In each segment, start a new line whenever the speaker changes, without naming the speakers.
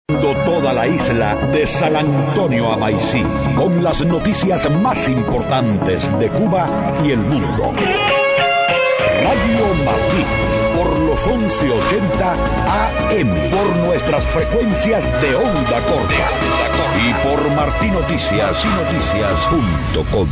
Toda la isla de San Antonio a Maicí, con las noticias más importantes de Cuba y el mundo. Radio Martí, por los 1180 AM, por nuestras frecuencias de onda corta y por martinoticias.com.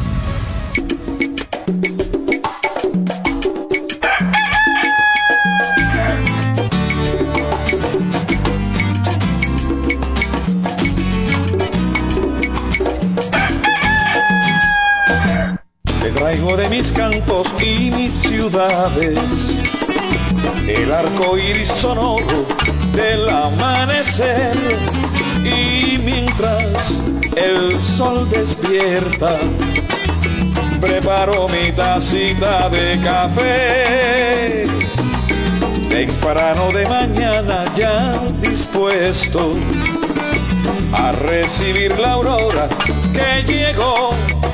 Traigo de mis campos y mis ciudades el arco iris sonoro del amanecer, y mientras el sol despierta preparo mi tacita de café, temprano de mañana ya dispuesto a recibir la aurora que llegó.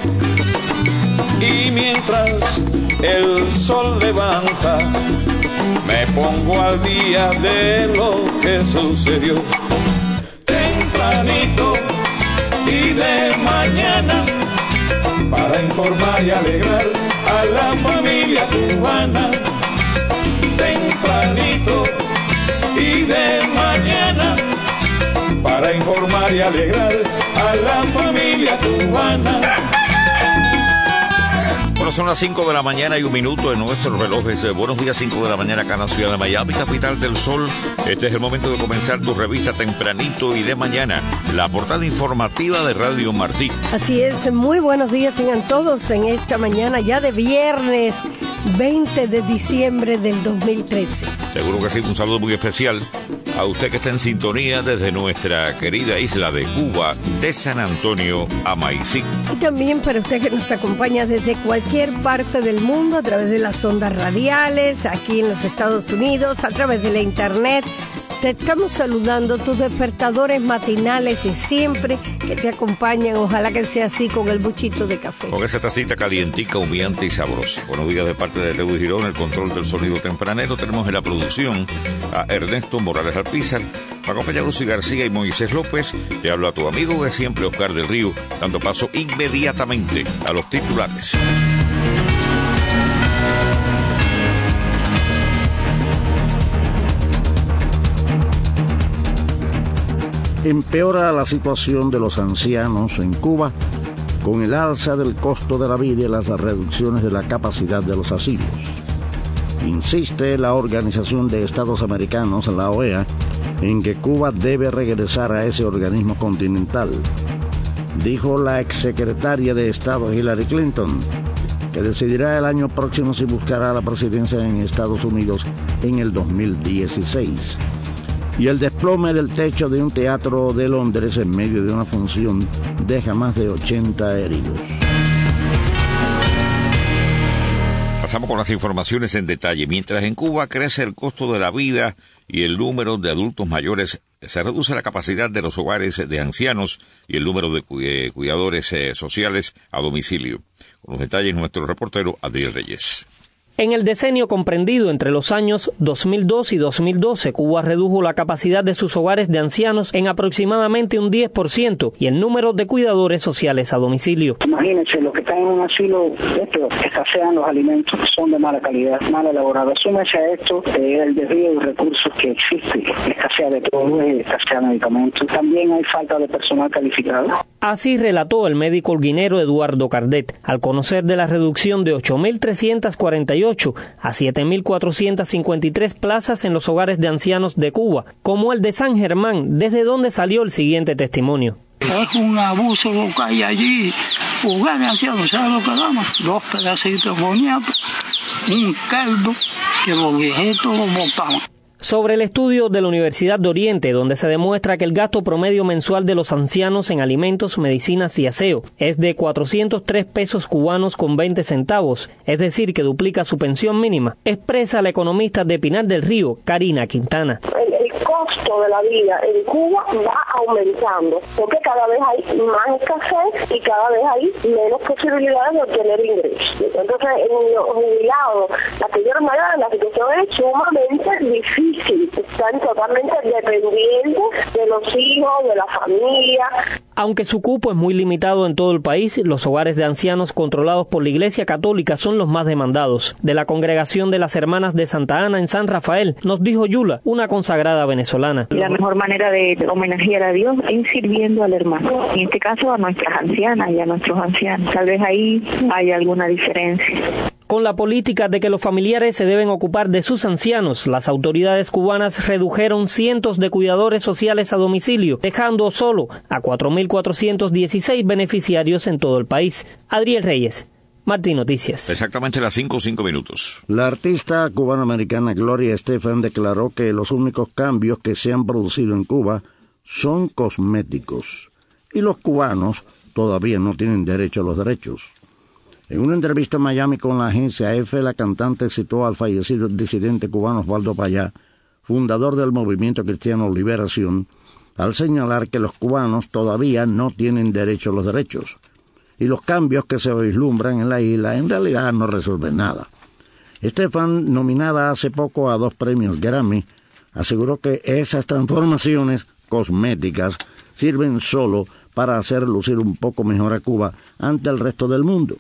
Y mientras el sol levanta, me pongo al día de lo que sucedió. Tempranito y de mañana, para informar y alegrar a la familia cubana. Tempranito y de mañana, para informar y alegrar a la familia cubana.
Bueno, son las 5 de la mañana y 1 minuto en nuestros relojes. Buenos días, 5 de la mañana acá en la ciudad de Miami, capital del sol. Este es el momento de comenzar tu revista Tempranito y de mañana, la portada informativa de Radio Martí.
Así es, muy buenos días tengan todos en esta mañana ya de viernes 20 de diciembre del 2013.
Seguro que sí, un saludo muy especial a usted que está en sintonía desde nuestra querida isla de Cuba, de San Antonio a Maicí.
Y también para usted que nos acompaña desde cualquier parte del mundo a través de las ondas radiales, aquí en los Estados Unidos, a través de la internet. Te estamos saludando, tus despertadores matinales de siempre que te acompañan. Ojalá que sea así con el buchito de café.
Con esa tacita calientica, humeante y sabrosa. Buenos días de parte de Teo Girón, el control del sonido tempranero. Tenemos en la producción a Ernesto Morales Alpizar, para acompañar a Lucy García y Moisés López. Te habla a tu amigo de siempre, Oscar del Río, dando paso inmediatamente a los titulares.
Empeora la situación de los ancianos en Cuba con el alza del costo de la vida y las reducciones de la capacidad de los asilos. Insiste la Organización de Estados Americanos, la OEA, en que Cuba debe regresar a ese organismo continental. Dijo la exsecretaria de Estado Hillary Clinton, que decidirá el año próximo si buscará la presidencia en Estados Unidos en el 2016. Y el desplome del techo de un teatro de Londres en medio de una función deja más de 80 heridos.
Pasamos con las informaciones en detalle. Mientras en Cuba crece el costo de la vida y el número de adultos mayores, se reduce la capacidad de los hogares de ancianos y el número de cuidadores sociales a domicilio. Con los detalles, nuestro reportero Adriel Reyes.
En el decenio comprendido entre los años 2002 y 2012, Cuba redujo la capacidad de sus hogares de ancianos en aproximadamente un 10% y el número de cuidadores sociales a domicilio.
Imagínense, los que están en un asilo, escasean los alimentos, son de mala calidad, mal elaborados. Súmese a esto el desvío de recursos que existe, escasea de todo, escasea medicamentos. También hay falta de personal calificado.
Así relató el médico holguinero Eduardo Cardet, al conocer de la reducción de 8.348 a 7.453 plazas en los hogares de ancianos de Cuba, como el de San Germán, desde donde salió el siguiente testimonio.
Es un abuso lo que hay allí. Hogar de ancianos, ¿sabes lo que damos? 2 pedacitos de boniato, un caldo, que los viejitos lo botaban.
Sobre el estudio de la Universidad de Oriente, donde se demuestra que el gasto promedio mensual de los ancianos en alimentos, medicinas y aseo es de 403 pesos cubanos con 20 centavos, es decir, que duplica su pensión mínima, expresa la economista de Pinar del Río, Karina Quintana.
El costo de la vida en Cuba va aumentando, porque cada vez hay más escasez y cada vez hay menos posibilidades de obtener ingresos. Entonces, en los jubilados, la señora Maya, la situación es sumamente difícil, están totalmente dependientes de los hijos, de la familia.
Aunque su cupo es muy limitado en todo el país, los hogares de ancianos controlados por la Iglesia Católica son los más demandados. De la Congregación de las Hermanas de Santa Ana en San Rafael, nos dijo Yula, una consagrada venezolana.
La mejor manera de homenajear a Dios es sirviendo al hermano. En este caso a nuestras ancianas y a nuestros ancianos. Tal vez ahí hay alguna diferencia.
Con la política de que los familiares se deben ocupar de sus ancianos, las autoridades cubanas redujeron cientos de cuidadores sociales a domicilio, dejando solo a 4.416 beneficiarios en todo el país. Adriel Reyes, Martín Noticias.
Exactamente las 5:05.
La artista cubanoamericana Gloria Estefan declaró que los únicos cambios que se han producido en Cuba son cosméticos y los cubanos todavía no tienen derecho a los derechos. En una entrevista en Miami con la agencia EFE, la cantante citó al fallecido disidente cubano Osvaldo Payá, fundador del movimiento cristiano Liberación, al señalar que los cubanos todavía no tienen derecho a los derechos, y los cambios que se vislumbran en la isla en realidad no resuelven nada. Estefan, nominada hace poco a 2 premios Grammy, aseguró que esas transformaciones cosméticas sirven solo para hacer lucir un poco mejor a Cuba ante el resto del mundo.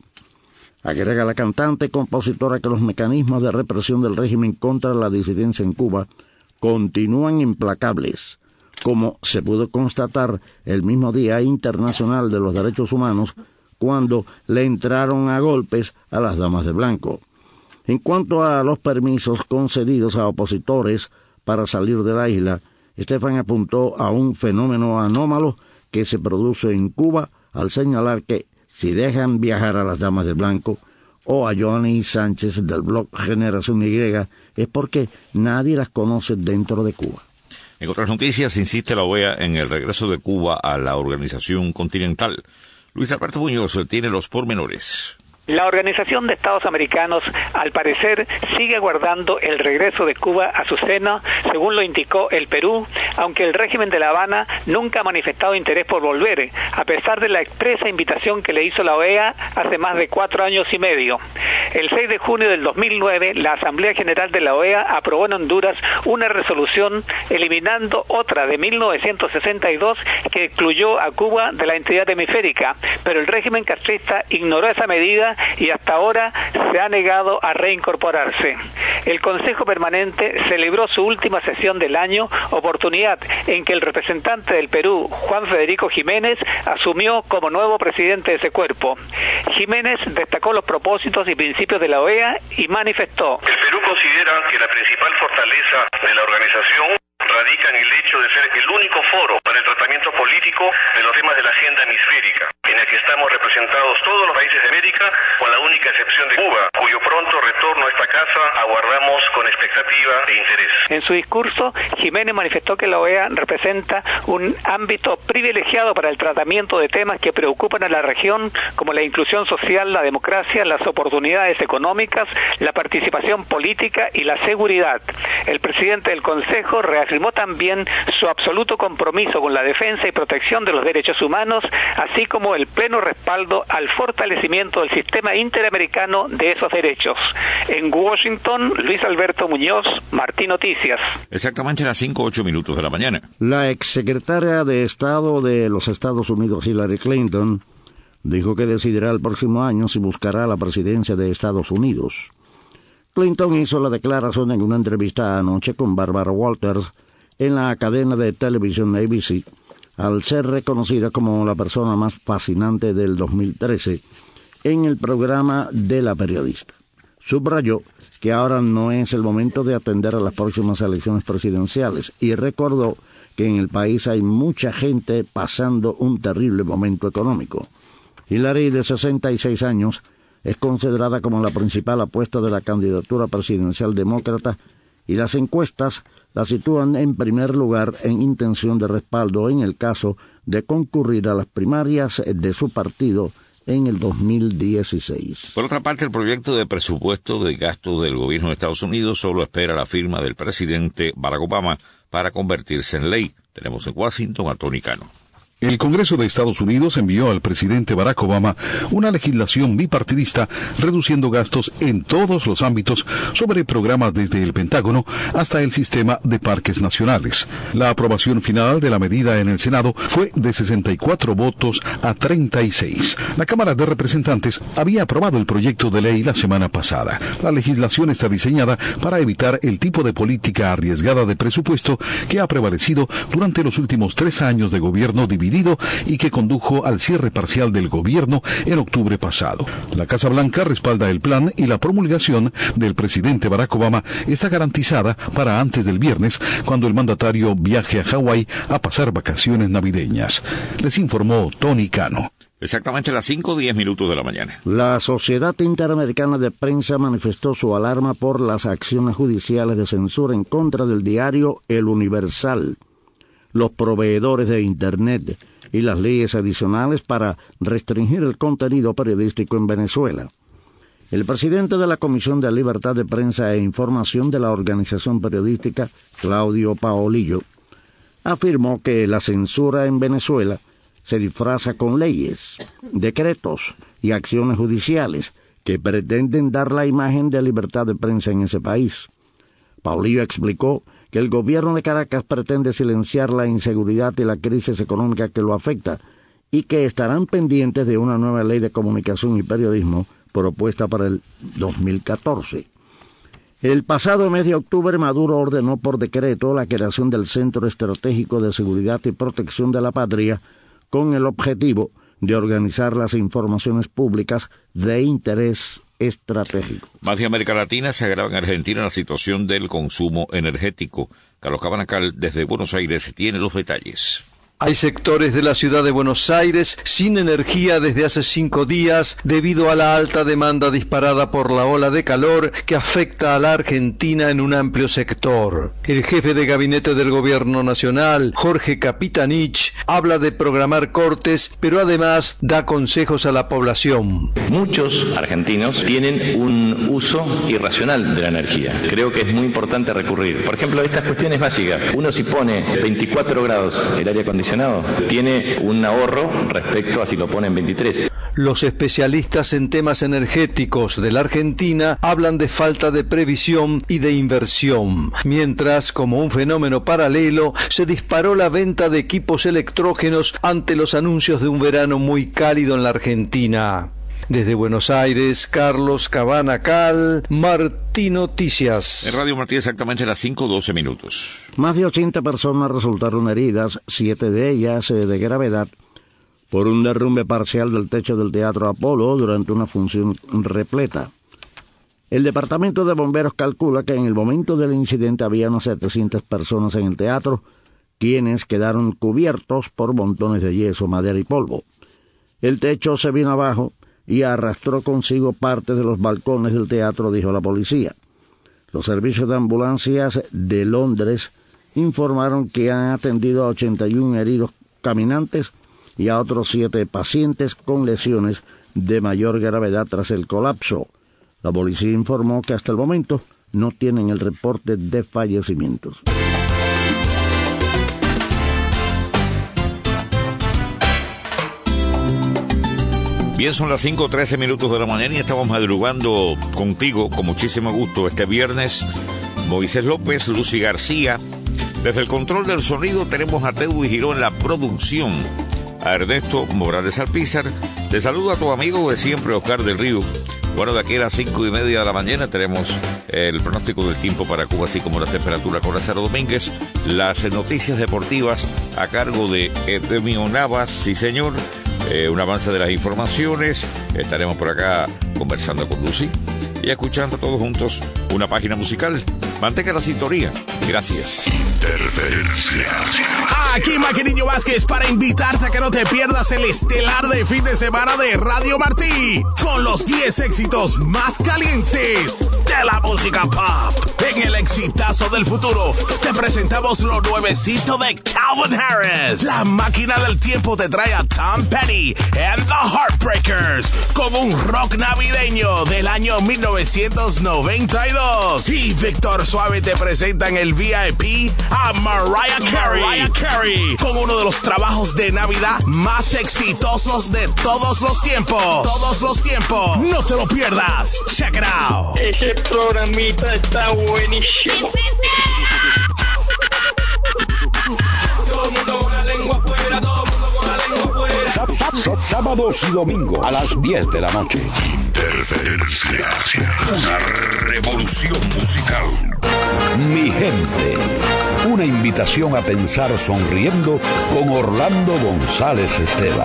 Agrega la cantante y compositora que los mecanismos de represión del régimen contra la disidencia en Cuba continúan implacables, como se pudo constatar el mismo Día Internacional de los Derechos Humanos, cuando le entraron a golpes a las damas de blanco. En cuanto a los permisos concedidos a opositores para salir de la isla, Estefan apuntó a un fenómeno anómalo que se produce en Cuba al señalar que si dejan viajar a las damas de blanco o a Joanny Sánchez del blog Generación Y, es porque nadie las conoce dentro de Cuba.
En otras noticias, insiste la OEA en el regreso de Cuba a la organización continental. Luis Alberto Muñoz tiene los pormenores.
La Organización de Estados Americanos, al parecer, sigue aguardando el regreso de Cuba a su seno, según lo indicó el Perú, aunque el régimen de La Habana nunca ha manifestado interés por volver, a pesar de la expresa invitación que le hizo la OEA hace más de 4 años y medio. El 6 de junio del 2009, la Asamblea General de la OEA aprobó en Honduras una resolución eliminando otra de 1962 que excluyó a Cuba de la entidad hemisférica, pero el régimen castrista ignoró esa medida y hasta ahora se ha negado a reincorporarse. El Consejo Permanente celebró su última sesión del año, oportunidad en que el representante del Perú, Juan Federico Jiménez, asumió como nuevo presidente de ese cuerpo. Jiménez destacó los propósitos y principios de la OEA y manifestó:
el Perú considera que la principal fortaleza de la organización radica en el hecho de ser el único foro para el tratamiento político de los temas de la agenda hemisférica, en el que estamos representados todos los países de América, con la única excepción de Cuba, cuyo pronto retorno a esta casa aguardamos con expectativa e interés.
En su discurso, Jiménez manifestó que la OEA representa un ámbito privilegiado para el tratamiento de temas que preocupan a la región, como la inclusión social, la democracia, las oportunidades económicas, la participación política y la seguridad. El presidente del Consejo reafirmó también su absoluto compromiso con la defensa y protección de los derechos humanos, así como el pleno respaldo al fortalecimiento del sistema interamericano de esos derechos. En Washington, Luis Alberto Muñoz, Martín Noticias.
Exactamente a las 5:08 de la mañana.
La exsecretaria de Estado de los Estados Unidos, Hillary Clinton, dijo que decidirá el próximo año si buscará la presidencia de Estados Unidos. Clinton hizo la declaración en una entrevista anoche con Barbara Walters en la cadena de televisión ABC, al ser reconocida como la persona más fascinante del 2013 en el programa de la periodista. Subrayó que ahora no es el momento de atender a las próximas elecciones presidenciales y recordó que en el país hay mucha gente pasando un terrible momento económico. Hillary, de 66 años, es considerada como la principal apuesta de la candidatura presidencial demócrata y las encuestas la sitúan en primer lugar en intención de respaldo en el caso de concurrir a las primarias de su partido en el 2016.
Por otra parte, el proyecto de presupuesto de gasto del gobierno de Estados Unidos solo espera la firma del presidente Barack Obama para convertirse en ley. Tenemos en Washington a Tony Cano.
El Congreso de Estados Unidos envió al presidente Barack Obama una legislación bipartidista reduciendo gastos en todos los ámbitos sobre programas desde el Pentágono hasta el sistema de parques nacionales. La aprobación final de la medida en el Senado fue de 64 votos a 36. La Cámara de Representantes había aprobado el proyecto de ley la semana pasada. La legislación está diseñada para evitar el tipo de política arriesgada de presupuesto que ha prevalecido durante los últimos 3 años de gobierno dividido y que condujo al cierre parcial del gobierno en octubre pasado. La Casa Blanca respalda el plan y la promulgación del presidente Barack Obama está garantizada para antes del viernes, cuando el mandatario viaje a Hawái a pasar vacaciones navideñas. Les informó Tony Cano.
Exactamente a las 5:10 de la mañana.
La Sociedad Interamericana de Prensa manifestó su alarma por las acciones judiciales de censura en contra del diario El Universal, los proveedores de Internet y las leyes adicionales para restringir el contenido periodístico en Venezuela. El presidente de la Comisión de Libertad de Prensa e Información de la organización periodística, Claudio Paolillo, afirmó que la censura en Venezuela se disfraza con leyes, decretos y acciones judiciales que pretenden dar la imagen de libertad de prensa en ese país. Paolillo explicó que el gobierno de Caracas pretende silenciar la inseguridad y la crisis económica que lo afecta y que estarán pendientes de una nueva ley de comunicación y periodismo propuesta para el 2014. El pasado mes de octubre, Maduro ordenó por decreto la creación del Centro Estratégico de Seguridad y Protección de la Patria con el objetivo de organizar las informaciones públicas de interés estratégico.
Más de América Latina, se agrava en Argentina la situación del consumo energético. Carlos Cabanacal, desde Buenos Aires, tiene los detalles.
Hay sectores de la ciudad de Buenos Aires sin energía desde hace 5 días debido a la alta demanda disparada por la ola de calor que afecta a la Argentina en un amplio sector. El jefe de gabinete del gobierno nacional, Jorge Capitanich, habla de programar cortes, pero además da consejos a la población.
Muchos argentinos tienen un uso irracional de la energía. Creo que es muy importante recurrir. Por ejemplo, estas cuestiones básicas. Uno si pone 24 grados el aire acondicionado, tiene un ahorro respecto a si lo pone en 23.
Los especialistas en temas energéticos de la Argentina hablan de falta de previsión y de inversión, mientras, como un fenómeno paralelo, se disparó la venta de equipos electrógenos ante los anuncios de un verano muy cálido en la Argentina. Desde Buenos Aires, Carlos Cabanacal, Martí Noticias.
En Radio Martí, exactamente a las 5:12.
Más de 80 personas resultaron heridas, 7 de ellas de gravedad, por un derrumbe parcial del techo del Teatro Apolo durante una función repleta. El Departamento de Bomberos calcula que en el momento del incidente había unas 700 personas en el teatro, quienes quedaron cubiertos por montones de yeso, madera y polvo. El techo se vino abajo y arrastró consigo parte de los balcones del teatro, dijo la policía. Los servicios de ambulancias de Londres informaron que han atendido a 81 heridos caminantes y a otros 7 pacientes con lesiones de mayor gravedad tras el colapso. La policía informó que hasta el momento no tienen el reporte de fallecimientos.
Bien, son las 5:13 de la mañana y estamos madrugando contigo con muchísimo gusto este viernes. Moisés López, Lucy García. Desde el control del sonido tenemos a Teddy Girón en la producción, a Ernesto Morales Alpizar. Te saludo a tu amigo de siempre, Oscar del Río. Bueno, de aquí a las 5:30 de la mañana tenemos el pronóstico del tiempo para Cuba, así como la temperatura con Lázaro Domínguez, las noticias deportivas a cargo de Edemio Navas, sí señor, un avance de las informaciones. Estaremos por acá conversando con Lucy y escuchando todos juntos una página musical. Mantenga la sintonía. Gracias.
Interferencia.
Aquí Maquinillo Vázquez para invitarte a que no te pierdas el estelar de fin de semana de Radio Martí, con los 10 éxitos más calientes de la música pop. En el exitazo del futuro te presentamos lo nuevecito de Calvin Harris. La máquina del tiempo te trae a Tom Petty and the Heartbreakers con un rock navideño del año 1992. Y Víctor Suave te presentan el el VIP a Mariah Carey con uno de los trabajos de Navidad más exitosos de todos los tiempos. No te lo pierdas. Check it out.
Ese programita está buenísimo. Todo el mundo con la lengua afuera, todo el mundo con la lengua afuera.
Sábados y domingos a las 10 de la noche.
Interferencia. Una revolución musical.
Mi gente. Una invitación a pensar sonriendo con Orlando González Esteva.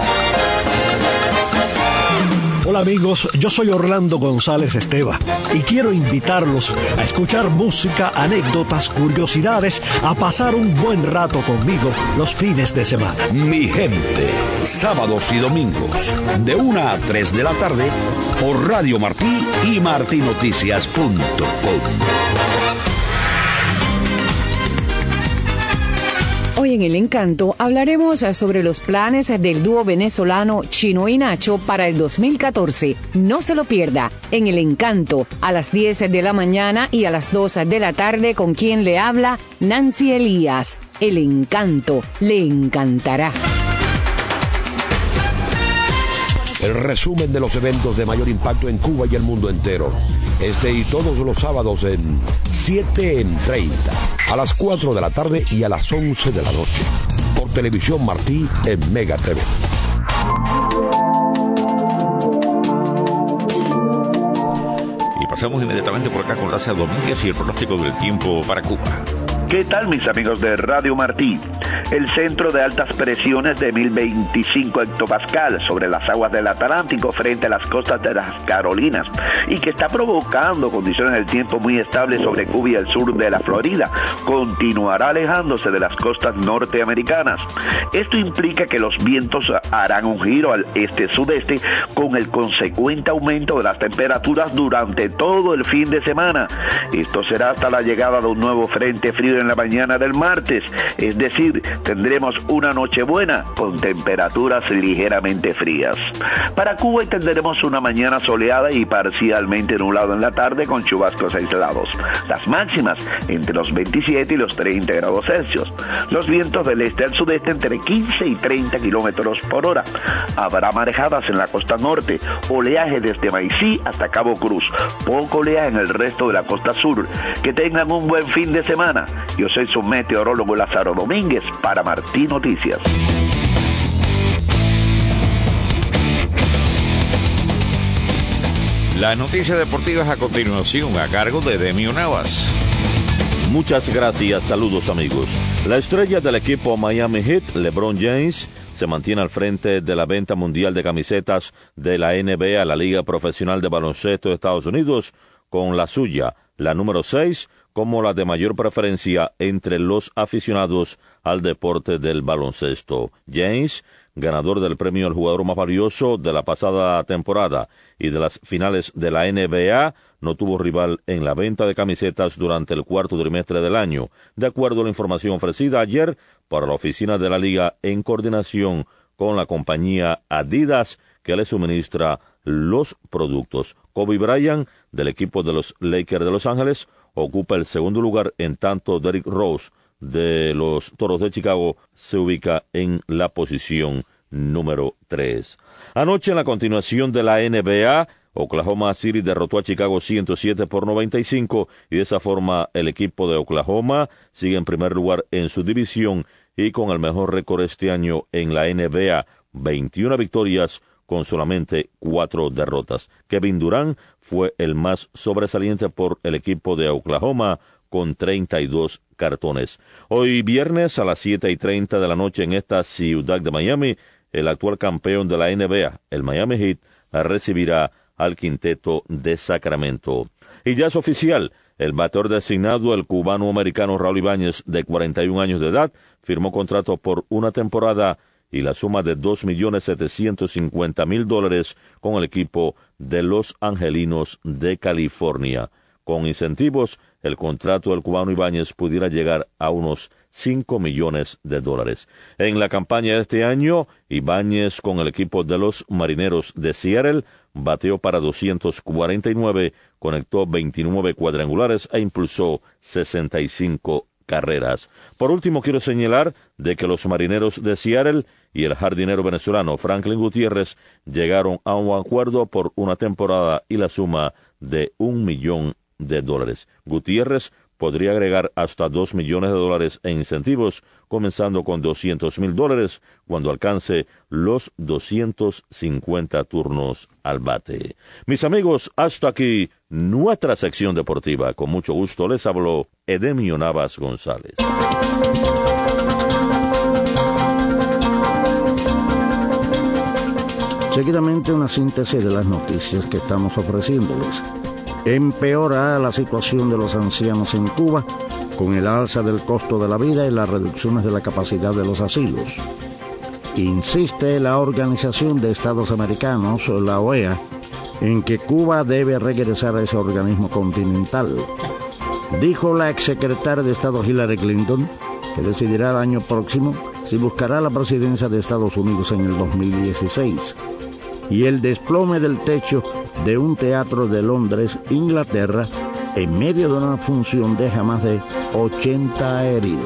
Hola amigos, yo soy Orlando González Esteva y quiero invitarlos a escuchar música, anécdotas, curiosidades, a pasar un buen rato conmigo los fines de semana.
Mi gente, sábados y domingos, de 1 a 3 de la tarde, por Radio Martí y martinoticias.com.
Hoy en El Encanto hablaremos sobre los planes del dúo venezolano Chino y Nacho para el 2014. No se lo pierda, en El Encanto, a las 10 de la mañana y a las 2 de la tarde, con quien le habla Nancy Elías. El Encanto le encantará.
El resumen de los eventos de mayor impacto en Cuba y el mundo entero. Este y todos los sábados en 7 en 30, a las 4 de la tarde y a las 11 de la noche. Por Televisión Martí en Mega TV.
Y pasamos inmediatamente por acá con Raza Domínguez y el pronóstico del tiempo para Cuba.
¿Qué tal, mis amigos de Radio Martí? El centro de altas presiones de 1025 hectopascal sobre las aguas del Atlántico frente a las costas de las Carolinas y que está provocando condiciones del tiempo muy estables sobre Cuba y el sur de la Florida, continuará alejándose de las costas norteamericanas. Esto implica que los vientos harán un giro al este-sudeste con el consecuente aumento de las temperaturas durante todo el fin de semana. Esto será hasta la llegada de un nuevo frente frío en la mañana del martes, es decir, tendremos una noche buena con temperaturas ligeramente frías. Para Cuba tendremos una mañana soleada y parcialmente nublado en la tarde con chubascos aislados. Las máximas entre los 27 y los 30 grados Celsius. Los vientos del este al sudeste entre 15 y 30 kilómetros por hora. Habrá marejadas en la costa norte, oleaje desde Maicí hasta Cabo Cruz, poco oleaje en el resto de la costa sur. Que tengan un buen fin de semana. Yo soy su meteorólogo Lázaro Domínguez para Martí Noticias.
Las noticias deportivas a continuación a cargo de Demio Navas.
Muchas gracias, saludos amigos. La estrella del equipo Miami Heat, LeBron James, se mantiene al frente de la venta mundial de camisetas de la NBA, la Liga Profesional de Baloncesto de Estados Unidos, con la suya, la número 6, como la de mayor preferencia entre los aficionados al deporte del baloncesto. James, ganador del premio al jugador más valioso de la pasada temporada y de las finales de la NBA, no tuvo rival en la venta de camisetas durante el cuarto trimestre del año, de acuerdo a la información ofrecida ayer por la oficina de la Liga en coordinación con la compañía Adidas, que le suministra los productos. Kobe Bryant, del equipo de los Lakers de Los Ángeles, ocupa el segundo lugar, en tanto Derrick Rose, de los Toros de Chicago, se ubica en la posición número 3. Anoche, en la continuación de la NBA, Oklahoma City derrotó a Chicago 107-95 y de esa forma el equipo de Oklahoma sigue en primer lugar en su división y con el mejor récord este año en la NBA, 21 victorias con solamente 4 derrotas. Kevin Durant fue el más sobresaliente por el equipo de Oklahoma con 32 cartones. Hoy viernes a las 7:30 de la noche en esta ciudad de Miami, el actual campeón de la NBA, el Miami Heat, recibirá al quinteto de Sacramento. Y ya es oficial, el bateador designado, el cubano-americano Raúl Ibáñez, de 41 años de edad, firmó contrato por una temporada y la suma de $2.750.000 con el equipo de los Angelinos de California. Con incentivos, el contrato del cubano Ibáñez pudiera llegar a unos $5 millones. En la campaña de este año, Ibáñez con el equipo de los Marineros de Seattle bateó para 249, conectó 29 cuadrangulares e impulsó 65 carreras. Por último, quiero señalar de que los Marineros de Seattle y el jardinero venezolano Franklin Gutiérrez llegaron a un acuerdo por una temporada y la suma de $1 millón. Gutiérrez podría agregar hasta $2 millones en incentivos, comenzando con $200,000 cuando alcance los 250 turnos al bate. Mis amigos, hasta aquí nuestra sección deportiva. Con mucho gusto les habló Edemio Navas González.
Seguidamente una síntesis de las noticias que estamos ofreciéndoles. Empeora la situación de los ancianos en Cuba con el alza del costo de la vida y las reducciones de la capacidad de los asilos. Insiste la Organización de Estados Americanos, la OEA, en que Cuba debe regresar a ese organismo continental. Dijo la exsecretaria de Estado Hillary Clinton que decidirá el año próximo si buscará la presidencia de Estados Unidos en el 2016. Y el desplome del techo de un teatro de Londres, Inglaterra, en medio de una función deja más de 80 heridos.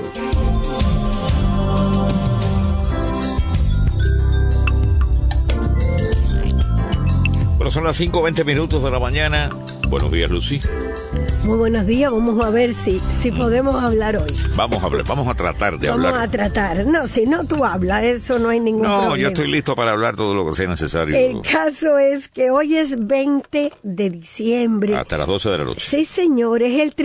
Bueno, son las 5:20 de la mañana. Buenos días, Lucy.
Muy buenos días, vamos a ver si podemos hablar hoy.
Vamos a tratar de hablar.
Vamos a tratar. No, si no tú hablas, eso no hay ningún problema.
No, yo estoy listo para hablar todo lo que sea necesario.
El caso es que hoy es 20 de diciembre.
Hasta las 12 de la noche.
Sí, señor, es el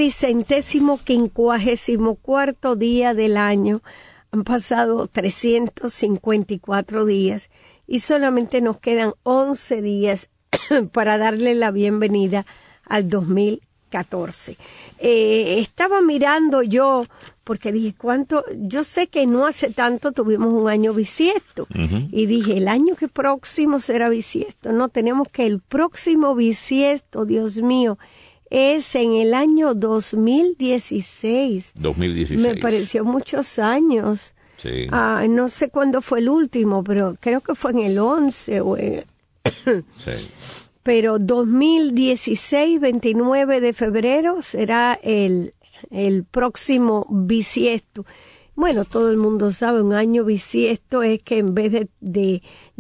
354º día del año. Han pasado 354 días y solamente nos quedan 11 días para darle la bienvenida al 2014. Estaba mirando yo, porque dije, yo sé que no hace tanto tuvimos un año bisiesto, y dije, el año que próximo será bisiesto. No, tenemos que el próximo bisiesto, Dios mío, es en el año 2016.
2016.
Me pareció muchos años.
Sí.
No sé cuándo fue el último, pero creo que fue en el 11 o
sí.
Pero 2016, 29 de febrero, será el próximo bisiesto. Bueno, todo el mundo sabe, un año bisiesto es que en vez de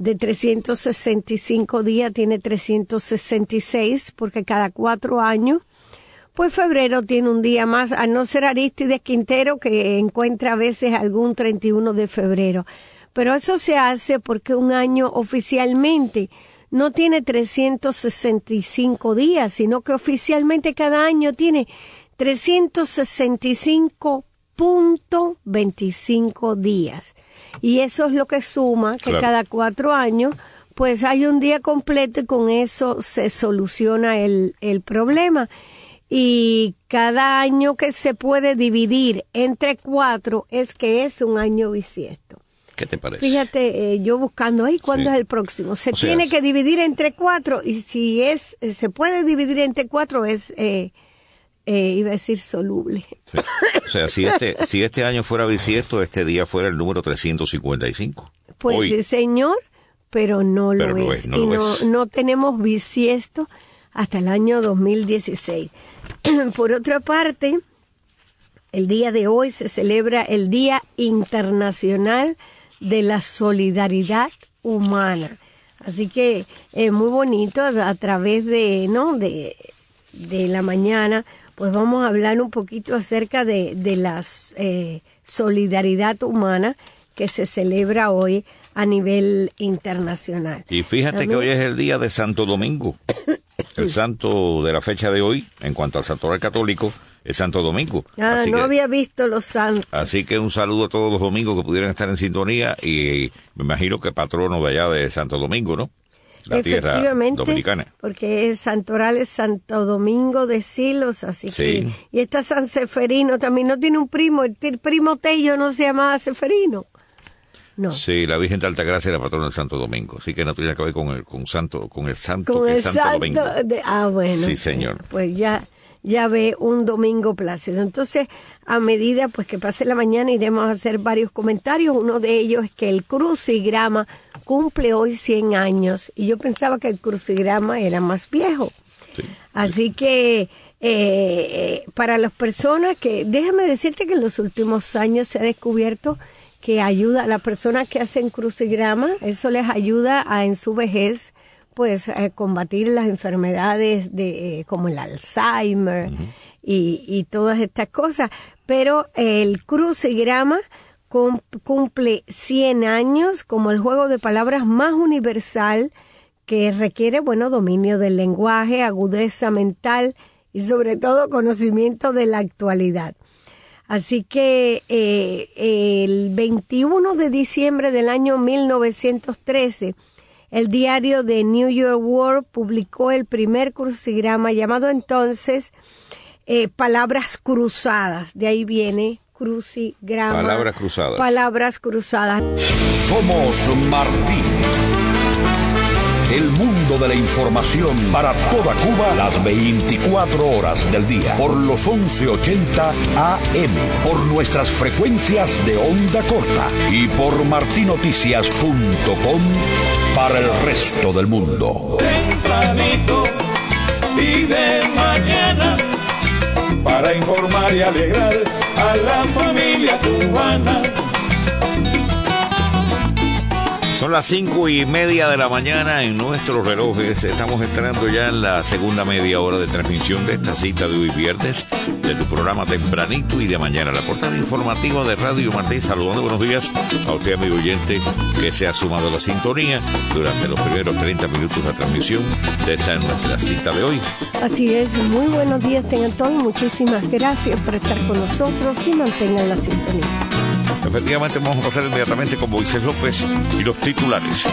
365 días tiene 366, porque cada 4 años, pues febrero tiene un día más, a no ser Arístides Quintero, que encuentra a veces algún 31 de febrero. Pero eso se hace porque un año oficialmente no tiene 365 días, sino que oficialmente cada año tiene 365.25 días. Y eso es lo que suma, que cada 4 años, pues hay un día completo y con eso se soluciona el problema. Y cada año que se puede dividir entre 4 es que es un año bisiesto.
¿Qué te parece?
Fíjate, yo buscando ahí cuándo es el próximo. Se tiene que dividir entre 4 y si se puede dividir entre 4 es, iba a decir soluble.
Sí. O sea, si este año fuera bisiesto, este día fuera el número 355.
Pues
hoy.
Sí, señor, pero no lo es. No tenemos bisiesto hasta el año 2016. Por otra parte, el día de hoy se celebra el Día Internacional de la Solidaridad Humana. Así que es muy bonito, a través de la mañana, pues vamos a hablar un poquito acerca de la solidaridad humana que se celebra hoy a nivel internacional.
Y fíjate que hoy es el día de Santo Domingo. El santo de la fecha de hoy, en cuanto al santoral católico, es Santo Domingo.
Había visto los santos.
Así que un saludo a todos los domingos que pudieran estar en sintonía, y me imagino que patrono de allá de Santo Domingo, ¿no? La tierra dominicana.
Porque el santoral es Santo Domingo de Silos, así que... Y está San Seferino también, ¿no tiene un primo? El primo Tello no se llamaba Seferino. No.
Sí, la Virgen de Altagracia era patrona del Santo Domingo, así que no tiene que ver con el santo Santo Domingo.
Bueno.
Sí, señor.
Pues ya ve un domingo plácido. Entonces, a medida pues que pase la mañana, iremos a hacer varios comentarios. Uno de ellos es que el crucigrama cumple hoy 100 años, y yo pensaba que el crucigrama era más viejo. Sí. Así que para las personas que, déjame decirte que en los últimos años se ha descubierto que ayuda a las personas que hacen crucigrama, eso les ayuda a en su vejez pues a combatir las enfermedades como el Alzheimer y todas estas cosas. Pero el crucigrama cumple 100 años como el juego de palabras más universal que requiere, dominio del lenguaje, agudeza mental y sobre todo conocimiento de la actualidad. Así que el 21 de diciembre del año 1913, el diario de New York World publicó el primer crucigrama llamado entonces Palabras Cruzadas. De ahí viene crucigrama.
Palabras cruzadas.
Palabras cruzadas.
Somos Martí. El mundo de la información para toda Cuba las 24 horas del día. Por los 1180 AM. Por nuestras frecuencias de onda corta. Y por martinoticias.com para el resto del mundo.
Tempranito y de mañana, para informar y alegrar a la familia cubana.
Son las 5:30 de la mañana en nuestros relojes. Estamos entrando ya en la segunda media hora de transmisión de esta cita de hoy viernes, de tu programa Tempranito y de mañana. La portada informativa de Radio Martí, saludando buenos días a usted, amigo oyente, que se ha sumado a la sintonía durante los primeros 30 minutos de transmisión de esta nuestra cita de hoy.
Así es, muy buenos días tengan todos, muchísimas gracias por estar con nosotros y mantengan la sintonía.
Efectivamente, vamos a pasar inmediatamente con Moisés López y los titulares.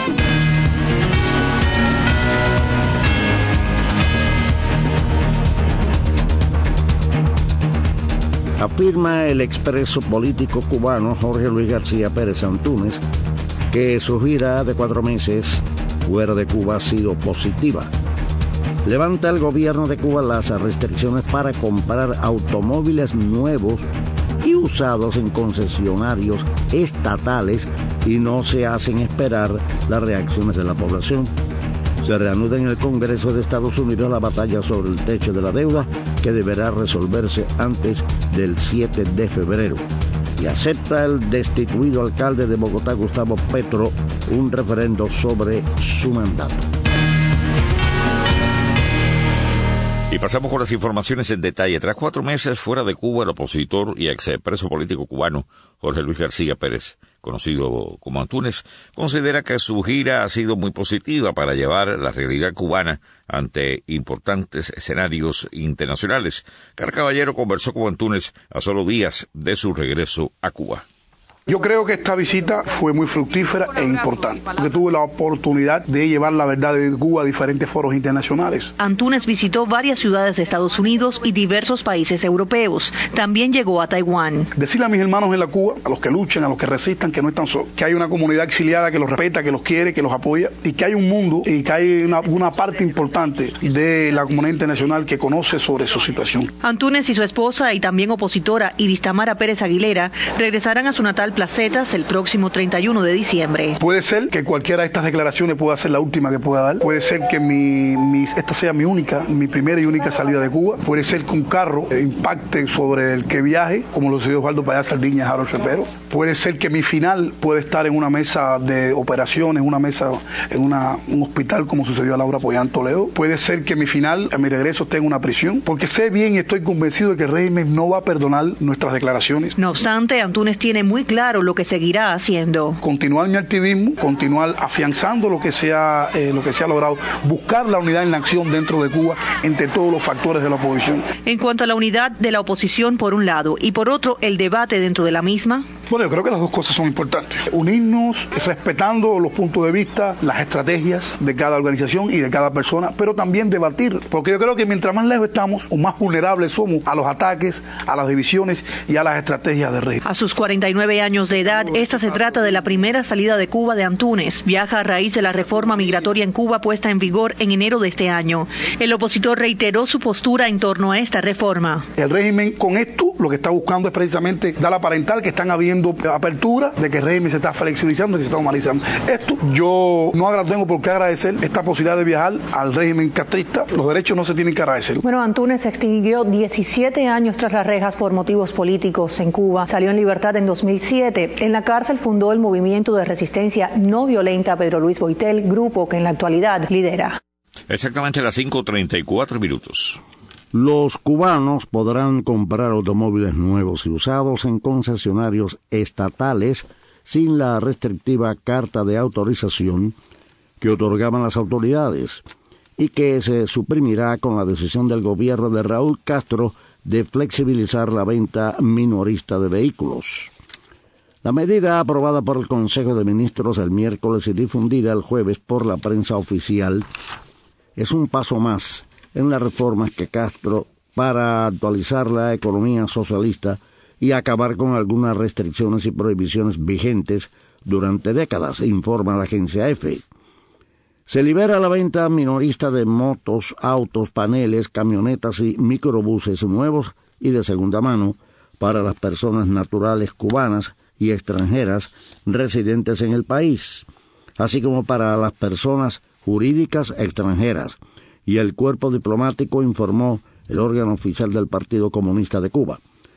Afirma el expreso político cubano Jorge Luis García Pérez Antúnez que su gira de 4 meses fuera de Cuba ha sido positiva. Levanta el gobierno de Cuba las restricciones para comprar automóviles nuevos y usados en concesionarios estatales y no se hacen esperar las reacciones de la población. Se reanuda en el Congreso de Estados Unidos la batalla sobre el techo de la deuda que deberá resolverse antes del 7 de febrero. Y acepta el destituido alcalde de Bogotá, Gustavo Petro, un referendo sobre su mandato.
Y pasamos con las informaciones en detalle. Tras 4 meses fuera de Cuba, el opositor y expreso político cubano Jorge Luis García Pérez, conocido como Antúnez, considera que su gira ha sido muy positiva para llevar la realidad cubana ante importantes escenarios internacionales. Caballero conversó con Antúnez a solo días de su regreso a Cuba.
Yo creo que esta visita fue muy fructífera e importante, porque tuve la oportunidad de llevar la verdad de Cuba a diferentes foros internacionales.
Antúnez visitó varias ciudades de Estados Unidos y diversos países europeos. También llegó a Taiwán.
Decirle a mis hermanos en la Cuba, a los que luchan, a los que resistan, que no están solos, que hay una comunidad exiliada que los respeta, que los quiere, que los apoya, y que hay un mundo y que hay una parte importante de la comunidad internacional que conoce sobre su situación.
Antúnez y su esposa y también opositora Iris Tamara Pérez Aguilera regresarán a su natal Placetas el próximo 31 de diciembre.
Puede ser que cualquiera de estas declaraciones pueda ser la última que pueda dar. Puede ser que esta sea mi primera y única salida de Cuba. Puede ser que un carro impacte sobre el que viaje, como lo decidió Osvaldo Payá Sardiña, Harold Cepero. Puede ser que mi final pueda estar en una mesa de operaciones, una mesa en un hospital, como sucedió a Laura Pollán Toledo. Puede ser que mi final, a mi regreso, esté en una prisión, porque sé bien y estoy convencido de que el régimen no va a perdonar nuestras declaraciones.
No obstante, Antúnez tiene muy claro lo que seguirá haciendo.
Continuar mi activismo, continuar afianzando lo que se ha logrado, buscar la unidad en la acción dentro de Cuba entre todos los factores de la oposición.
En cuanto a la unidad de la oposición por un lado y por otro el debate dentro de la misma.
Bueno, yo creo que las dos cosas son importantes. Unirnos respetando los puntos de vista, las estrategias de cada organización y de cada persona, pero también debatir, porque yo creo que mientras más lejos estamos, o más vulnerables somos a los ataques, a las divisiones y a las estrategias de régimen.
A sus 49 años de edad, esta se trata de la primera salida de Cuba de Antúnez. Viaja a raíz de la reforma migratoria en Cuba puesta en vigor en enero de este año. El opositor reiteró su postura en torno a esta reforma.
El régimen con esto lo que está buscando es precisamente dar la parental que están habiendo viendo apertura de que el régimen se está flexibilizando y se está humanizando. Esto yo no tengo por qué agradecer esta posibilidad de viajar al régimen castrista. Los derechos no se tienen que agradecer.
Bueno, Antúnez se extinguió 17 años tras las rejas por motivos políticos en Cuba. Salió en libertad en 2007. En la cárcel fundó el movimiento de resistencia no violenta Pedro Luis Boitel, grupo que en la actualidad lidera.
Exactamente las 5:34 minutos.
Los cubanos podrán comprar automóviles nuevos y usados en concesionarios estatales sin la restrictiva carta de autorización que otorgaban las autoridades y que se suprimirá con la decisión del gobierno de Raúl Castro de flexibilizar la venta minorista de vehículos. La medida, aprobada por el Consejo de Ministros el miércoles y difundida el jueves por la prensa oficial, es un paso más en las reformas que Castro para actualizar la economía socialista y acabar con algunas restricciones y prohibiciones vigentes durante décadas, informa la agencia EFE. Se libera la venta minorista de motos, autos, paneles, camionetas y microbuses nuevos y de segunda mano para las personas naturales cubanas y extranjeras residentes en el país, así como para las personas jurídicas extranjeras, y el cuerpo diplomático, informó el órgano oficial del Partido Comunista de Cuba.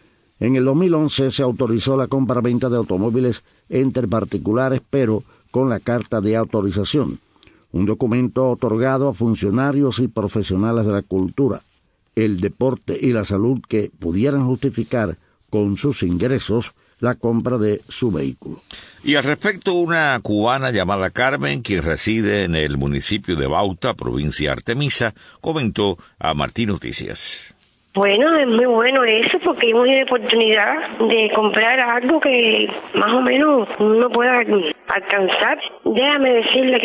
En el 2011 se autorizó la compra-venta de automóviles entre particulares, pero con la carta de autorización, un documento otorgado a funcionarios y profesionales de la cultura, el deporte y la salud que pudieran justificar con sus ingresos la compra de su vehículo.
Y al respecto, una cubana llamada Carmen, quien reside en el municipio de Bauta, provincia Artemisa, comentó a Martí Noticias.
Bueno, es muy bueno eso porque hemos tenido oportunidad de comprar algo que más o menos uno pueda alcanzar. Déjame decirle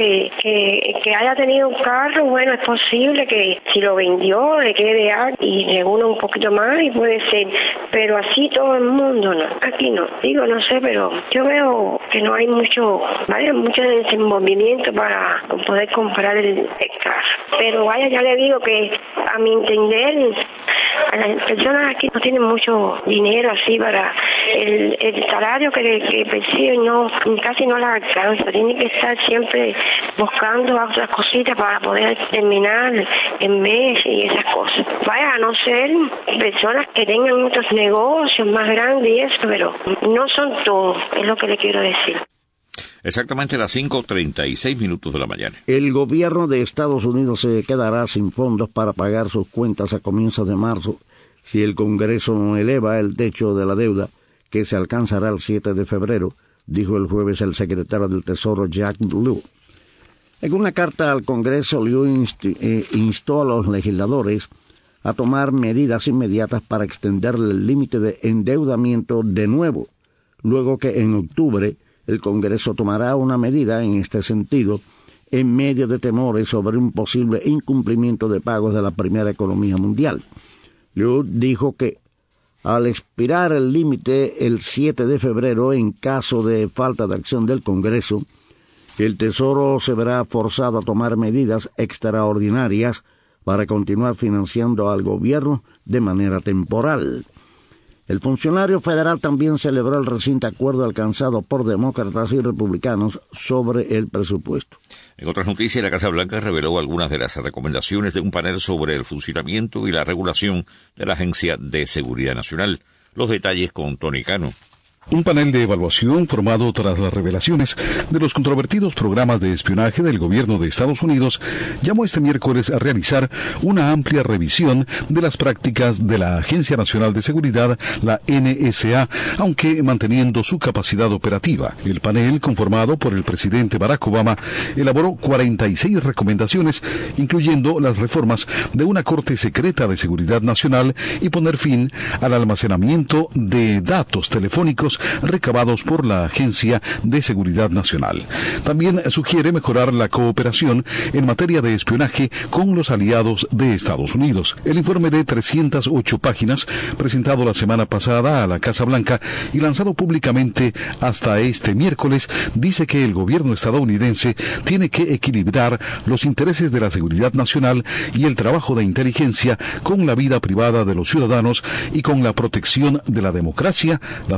que haya tenido un carro, bueno, es posible que si lo vendió le quede algo y le una un poquito más y puede ser, pero así todo el mundo no, aquí no. Digo, no sé, pero yo veo que no hay mucho desenvolvimiento para poder comprar el carro. Pero vaya, ya le digo que a mi entender, a las personas aquí no tienen mucho dinero así para el salario que perciben, casi no la alcanza. Tienen que estar siempre buscando otras cositas para poder terminar el mes y esas cosas. Vaya, a no ser personas que tengan otros negocios más grandes y eso, pero no son todos, es lo que le quiero decir.
Exactamente las 5:36 minutos de la mañana.
El gobierno de Estados Unidos se quedará sin fondos para pagar sus cuentas a comienzos de marzo si el Congreso no eleva el techo de la deuda, que se alcanzará el 7 de febrero, dijo el jueves el secretario del Tesoro Jack Lew. En una carta al Congreso, Lew instó a los legisladores a tomar medidas inmediatas para extenderle el límite de endeudamiento de nuevo, luego que en octubre el Congreso tomará una medida en este sentido en medio de temores sobre un posible incumplimiento de pagos de la primera economía mundial. Liu dijo que al expirar el límite el 7 de febrero, en caso de falta de acción del Congreso, el Tesoro se verá forzado a tomar medidas extraordinarias para continuar financiando al gobierno de manera temporal. El funcionario federal también celebró el reciente acuerdo alcanzado por demócratas y republicanos sobre el presupuesto.
En otras noticias, la Casa Blanca reveló algunas de las recomendaciones de un panel sobre el funcionamiento y la regulación de la Agencia de Seguridad Nacional. Los detalles con Tony Cano.
Un panel de evaluación formado tras las revelaciones de los controvertidos programas de espionaje del gobierno de Estados Unidos llamó este miércoles a realizar una amplia revisión de las prácticas de la Agencia Nacional de Seguridad, la NSA, aunque manteniendo su capacidad operativa. El panel, conformado por el presidente Barack Obama, elaboró 46 recomendaciones, incluyendo las reformas de una Corte Secreta de Seguridad Nacional y poner fin al almacenamiento de datos telefónicos recabados por la Agencia de Seguridad Nacional. También sugiere mejorar la cooperación en materia de espionaje con los aliados de Estados Unidos. El informe de 308 páginas, presentado la semana pasada a la Casa Blanca y lanzado públicamente hasta este miércoles, dice que el gobierno estadounidense tiene que equilibrar los intereses de la seguridad nacional y el trabajo de inteligencia con la vida privada de los ciudadanos y con la protección de la democracia, las libertades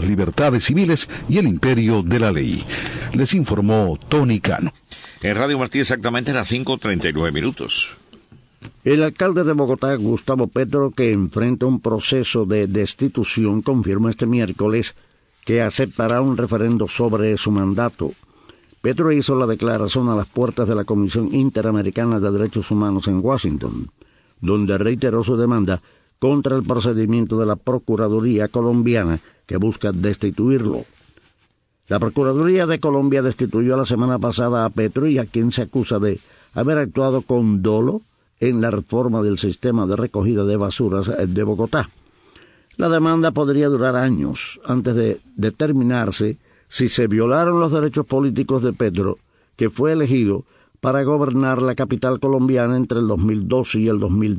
libertades civiles y el imperio de la ley. Les informó Tony Cano.
En Radio Martí exactamente a las 5:39.
El alcalde de Bogotá, Gustavo Petro, que enfrenta un proceso de destitución, confirmó este miércoles que aceptará un referendo sobre su mandato. Petro hizo la declaración a las puertas de la Comisión Interamericana de Derechos Humanos en Washington, donde reiteró su demanda contra el procedimiento de la Procuraduría colombiana que busca destituirlo. La Procuraduría de Colombia destituyó la semana pasada a Petro y a quien se acusa de haber actuado con dolo en la reforma del sistema de recogida de basuras de Bogotá. La demanda podría durar años antes de determinarse si se violaron los derechos políticos de Petro, que fue elegido para gobernar la capital colombiana entre el 2012 y el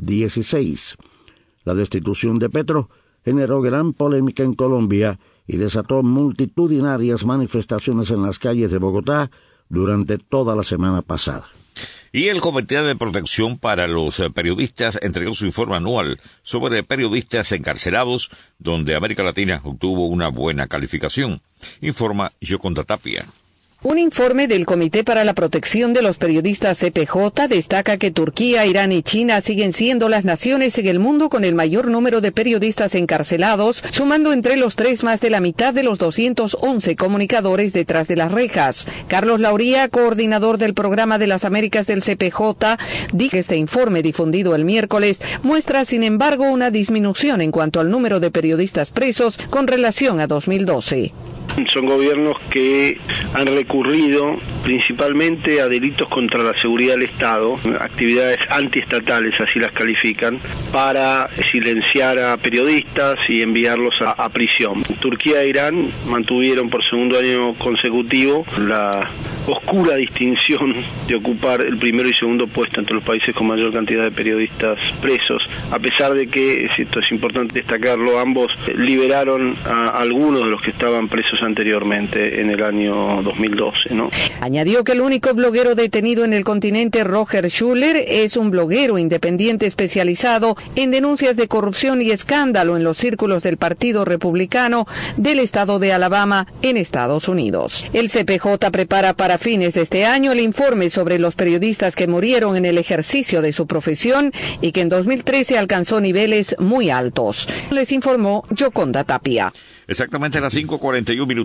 2016. La destitución de Petro generó gran polémica en Colombia y desató multitudinarias manifestaciones en las calles de Bogotá durante toda la semana pasada.
Y el Comité de Protección para los Periodistas entregó su informe anual sobre periodistas encarcelados, donde América Latina obtuvo una buena calificación. Informa Yoconda Tapia.
Un informe del Comité para la Protección de los Periodistas CPJ destaca que Turquía, Irán y China siguen siendo las naciones en el mundo con el mayor número de periodistas encarcelados, sumando entre los tres más de la mitad de los 211 comunicadores detrás de las rejas. Carlos Lauría, coordinador del Programa de las Américas del CPJ, dijo que este informe difundido el miércoles muestra, sin embargo, una disminución en cuanto al número de periodistas presos con relación a 2012.
Son gobiernos que han recurrido principalmente a delitos contra la seguridad del Estado, actividades antiestatales, así las califican, para silenciar a periodistas y enviarlos a prisión. Turquía e Irán mantuvieron por segundo año consecutivo la oscura distinción de ocupar el primero y segundo puesto entre los países con mayor cantidad de periodistas presos, a pesar de que, esto es importante destacarlo, ambos liberaron a algunos de los que estaban presos anteriormente en el año 2012, ¿no?
Añadió que el único bloguero detenido en el continente, Roger Schuller, es un bloguero independiente especializado en denuncias de corrupción y escándalo en los círculos del Partido Republicano del estado de Alabama en Estados Unidos. El CPJ prepara para fines de este año el informe sobre los periodistas que murieron en el ejercicio de su profesión y que en 2013 alcanzó niveles muy altos. Les informó Yoconda Tapia.
Exactamente a las 5:41.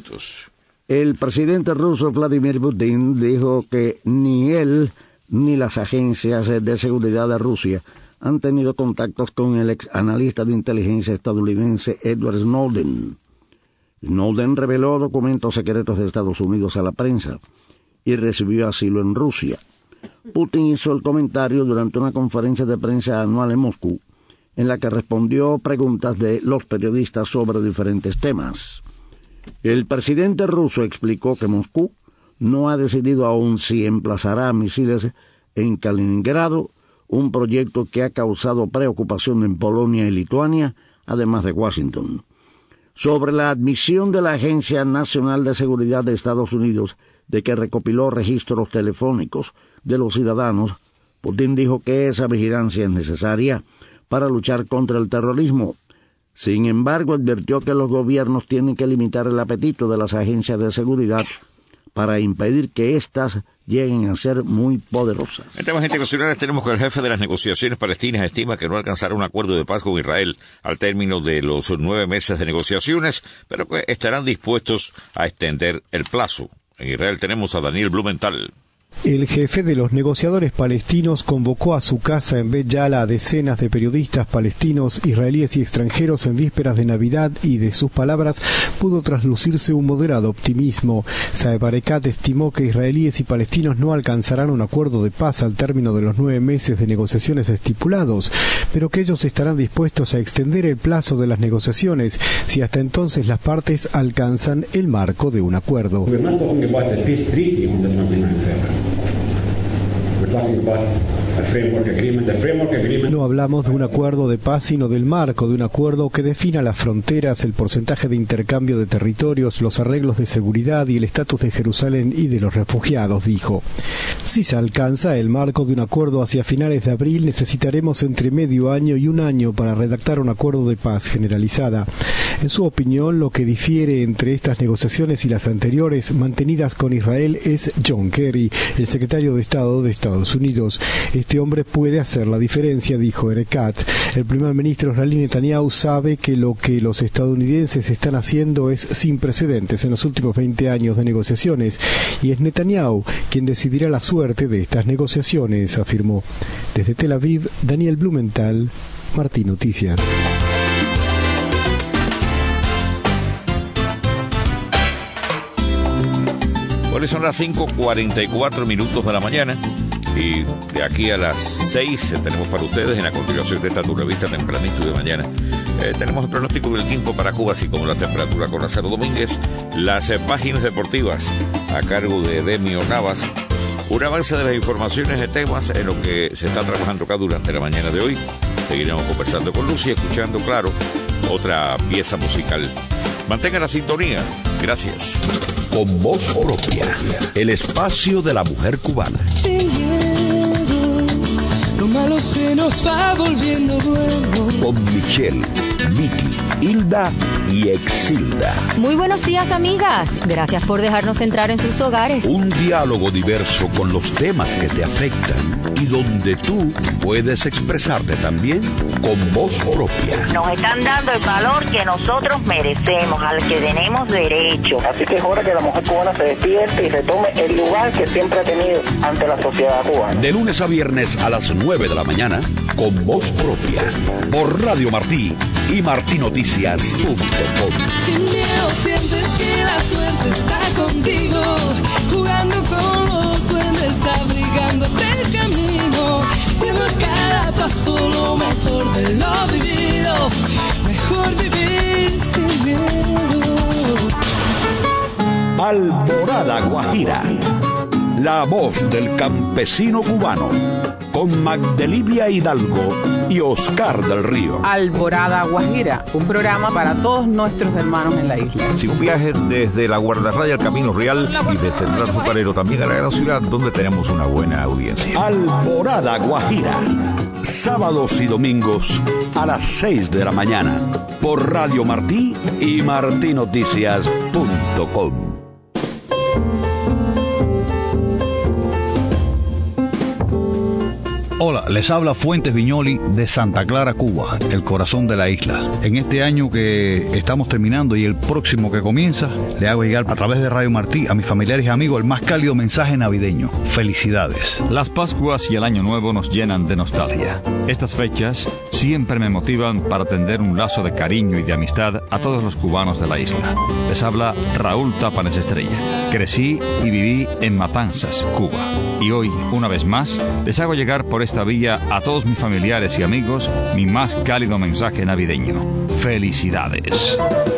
El presidente ruso Vladimir Putin dijo que ni él ni las agencias de seguridad de Rusia han tenido contactos con el ex analista de inteligencia estadounidense Edward Snowden. Snowden reveló documentos secretos de Estados Unidos a la prensa y recibió asilo en Rusia. Putin hizo el comentario durante una conferencia de prensa anual en Moscú, en la que respondió preguntas de los periodistas sobre diferentes temas. El presidente ruso explicó que Moscú no ha decidido aún si emplazará misiles en Kaliningrado, un proyecto que ha causado preocupación en Polonia y Lituania, además de Washington. Sobre la admisión de la Agencia Nacional de Seguridad de Estados Unidos de que recopiló registros telefónicos de los ciudadanos, Putin dijo que esa vigilancia es necesaria para luchar contra el terrorismo. Sin embargo, advirtió que los gobiernos tienen que limitar el apetito de las agencias de seguridad para impedir que éstas lleguen a ser muy poderosas.
En temas internacionales tenemos que el jefe de las negociaciones palestinas estima que no alcanzará un acuerdo de paz con Israel al término de los 9 meses de negociaciones, pero que estarán dispuestos a extender el plazo. En Israel tenemos a Daniel Blumenthal.
El jefe de los negociadores palestinos convocó a su casa en Bet Yala a decenas de periodistas palestinos, israelíes y extranjeros en vísperas de Navidad y de sus palabras pudo traslucirse un moderado optimismo. Saeb Erekat estimó que israelíes y palestinos no alcanzarán un acuerdo de paz al término de los 9 meses de negociaciones estipulados, pero que ellos estarán dispuestos a extender el plazo de las negociaciones si hasta entonces las partes alcanzan el marco de un acuerdo. No hablamos de un acuerdo de paz, sino del marco de un acuerdo que defina las fronteras, el porcentaje de intercambio de territorios, los arreglos de seguridad y el estatus de Jerusalén y de los refugiados, dijo. Si se alcanza el marco de un acuerdo hacia finales de abril, necesitaremos entre medio año y un año para redactar un acuerdo de paz generalizada. En su opinión, lo que difiere entre estas negociaciones y las anteriores mantenidas con Israel es John Kerry, el secretario de Estado de Estados Unidos. Este hombre puede hacer la diferencia, dijo Erekat. El primer ministro israelí Netanyahu sabe que lo que los estadounidenses están haciendo es sin precedentes en los últimos 20 años de negociaciones, y es Netanyahu quien decidirá la suerte de estas negociaciones, afirmó. Desde Tel Aviv, Daniel Blumenthal, Martí Noticias.
Hoy son las 5:44 de la mañana y de aquí a las 6 tenemos para ustedes en la continuación de esta tu revista tempranito de mañana. Tenemos el pronóstico del tiempo para Cuba, así como la temperatura con Lázaro Domínguez, las páginas deportivas a cargo de Demio Navas, un avance de las informaciones de temas en lo que se está trabajando acá durante la mañana de hoy. Seguiremos conversando con Lucy, escuchando, claro, otra pieza musical. Mantengan la sintonía. Gracias.
Con voz propia, el espacio de la mujer cubana.
Sin miedo, lo malo se nos va volviendo bueno.
Con Michelle, Vicky, Hilda y Exilda.
Muy buenos días, amigas. Gracias por dejarnos entrar en sus hogares.
Un diálogo diverso con los temas que te afectan y donde tú puedes expresarte también con voz propia.
Nos están dando el valor que nosotros merecemos, al que tenemos derecho.
Así que es hora que la mujer cubana se despierte y retome el lugar que siempre ha tenido ante la sociedad cubana.
De lunes a viernes a las 9 de la mañana, con voz propia, por Radio Martí y martinoticias.com.
Sin miedo sientes que la suerte está contigo, jugando con los duendes, abrigándote el camino, siendo cada paso lo mejor de lo vivido, mejor vivir sin miedo.
Alborada Guajira, la voz del campesino cubano, con Magdelivia Hidalgo y Oscar del Río.
Alborada Guajira, un programa para todos nuestros hermanos en la isla.
Si un viaje desde la Guardarraya al Camino Real y del Central Azucarero también a la gran ciudad, donde tenemos una buena audiencia.
Alborada Guajira, sábados y domingos a las 6 de la mañana, por Radio Martí y martinoticias.com.
Hola, les habla Fuentes Viñoli de Santa Clara, Cuba, el corazón de la isla. En este año que estamos terminando y el próximo que comienza, le hago llegar a través de Radio Martí a mis familiares y amigos el más cálido mensaje navideño. Felicidades.
Las Pascuas y el Año Nuevo nos llenan de nostalgia. Estas fechas siempre me motivan para tender un lazo de cariño y de amistad a todos los cubanos de la isla. Les habla Raúl Tapanes Estrella. Crecí y viví en Matanzas, Cuba. Y hoy, una vez más, les hago llegar por esta vía a todos mis familiares y amigos mi más cálido mensaje navideño. ¡Felicidades!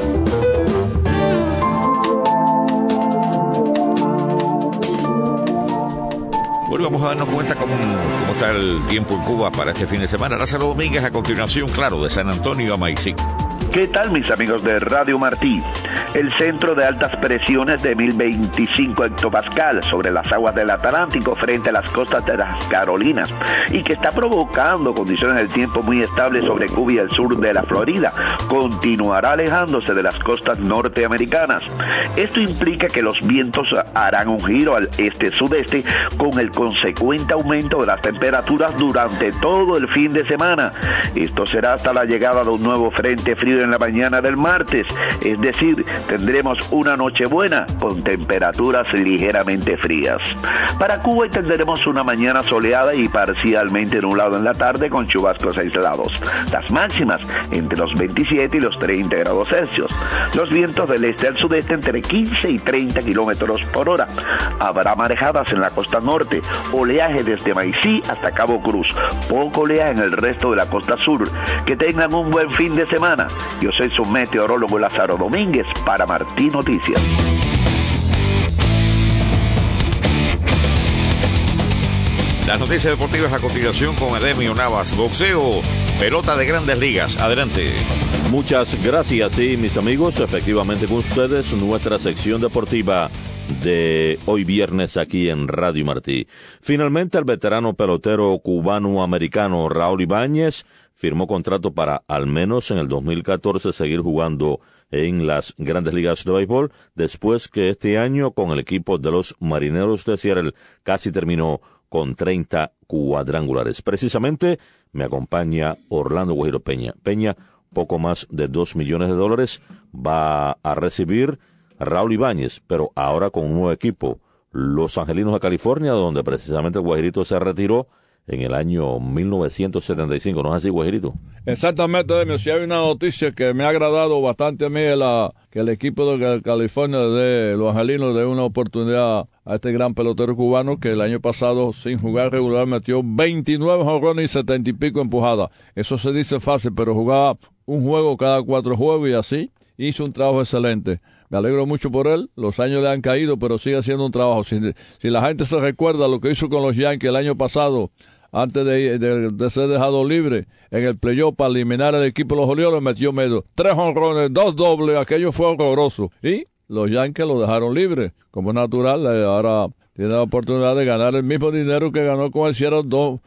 Bueno, vamos a darnos cuenta cómo está el tiempo en Cuba para este fin de semana. Lázaro Domínguez, a continuación, claro, de San Antonio a Maicí.
¿Qué tal, mis amigos de Radio Martí? El centro de altas presiones de 1025 hectopascal sobre las aguas del Atlántico frente a las costas de las Carolinas y que está provocando condiciones del tiempo muy estables sobre Cuba y el sur de la Florida, continuará alejándose de las costas norteamericanas. Esto implica que los vientos harán un giro al este-sudeste con el consecuente aumento de las temperaturas durante todo el fin de semana. Esto será hasta la llegada de un nuevo frente frío en la mañana del martes, es decir, tendremos una noche buena con temperaturas ligeramente frías. Para Cuba tendremos una mañana soleada y parcialmente nublado en la tarde con chubascos aislados. Las máximas entre los 27 y los 30 grados Celsius. Los vientos del este al sudeste entre 15 y 30 kilómetros por hora. Habrá marejadas en la costa norte, oleaje desde Maicí hasta Cabo Cruz, poco oleaje en el resto de la costa sur. Que tengan un buen fin de semana. Yo soy su meteorólogo Lázaro Domínguez para Martí Noticias.
Las noticias deportivas a continuación con Edemio Navas. Boxeo, pelota de Grandes Ligas. Adelante.
Muchas gracias, sí, mis amigos. Efectivamente con ustedes, nuestra sección deportiva de hoy viernes aquí en Radio Martí. Finalmente, el veterano pelotero cubano-americano Raúl Ibáñez firmó contrato para, al menos en el 2014, seguir jugando en las grandes ligas de béisbol, después que este año con el equipo de los Marineros de Seattle casi terminó con 30 cuadrangulares. Precisamente me acompaña Orlando Guajiro Peña. Peña, poco más de $2 millones va a recibir Raúl Ibáñez, pero ahora con un nuevo equipo, los Angelinos de California, donde precisamente el Guajirito se retiró en el año 1975. ¿No es así, Guajirito?
Exactamente, Demio. Si hay una noticia que me ha agradado bastante a mí, que el equipo de California de los Angelinos dé una oportunidad a este gran pelotero cubano que el año pasado, sin jugar regular, metió 29 jonrones y 70 y pico empujadas. Eso se dice fácil, pero jugaba un juego cada 4 juegos y así hizo un trabajo excelente. Me alegro mucho por él. Los años le han caído, pero sigue haciendo un trabajo. Si la gente se recuerda lo que hizo con los Yankees el año pasado, antes de ser dejado libre en el playoff para eliminar al equipo de los Orioles, metió medio 3 jonrones, 2 dobles, aquello fue horroroso. Y los Yankees lo dejaron libre. Como es natural, ahora tiene la oportunidad de ganar el mismo dinero que ganó con el Seattle,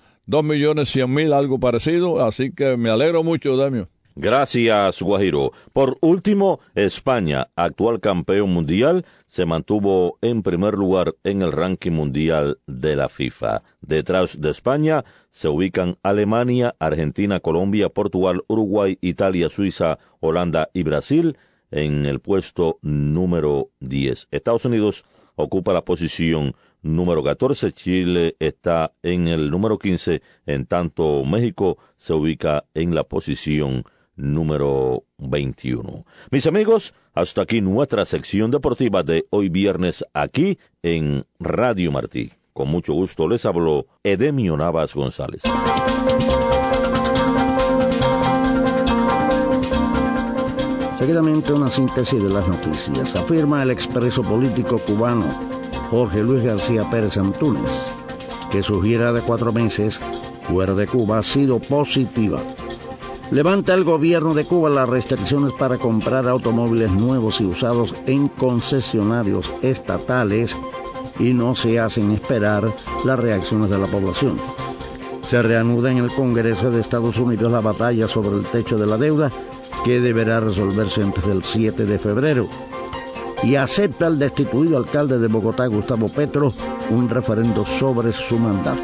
2.100.000, algo parecido. Así que me alegro mucho, Demio.
Gracias, Guajiro. Por último, España, actual campeón mundial, se mantuvo en primer lugar en el ranking mundial de la FIFA. Detrás de España se ubican Alemania, Argentina, Colombia, Portugal, Uruguay, Italia, Suiza, Holanda y Brasil en el puesto número 10. Estados Unidos ocupa la posición número 14, Chile está en el número 15, en tanto México se ubica en la posición número 21. Mis amigos, hasta aquí nuestra sección deportiva de hoy viernes aquí en Radio Martí. Con mucho gusto les habló Edemio Navas González.
Seguidamente una síntesis de las noticias. Afirma el expreso político cubano Jorge Luis García Pérez Antúnez que su gira de 4 meses fuera de Cuba ha sido positiva. Levanta el gobierno de Cuba las restricciones para comprar automóviles nuevos y usados en concesionarios estatales y no se hacen esperar las reacciones de la población. Se reanuda en el Congreso de Estados Unidos la batalla sobre el techo de la deuda, que deberá resolverse antes del 7 de febrero. Y acepta el destituido alcalde de Bogotá, Gustavo Petro, un referendo sobre su mandato.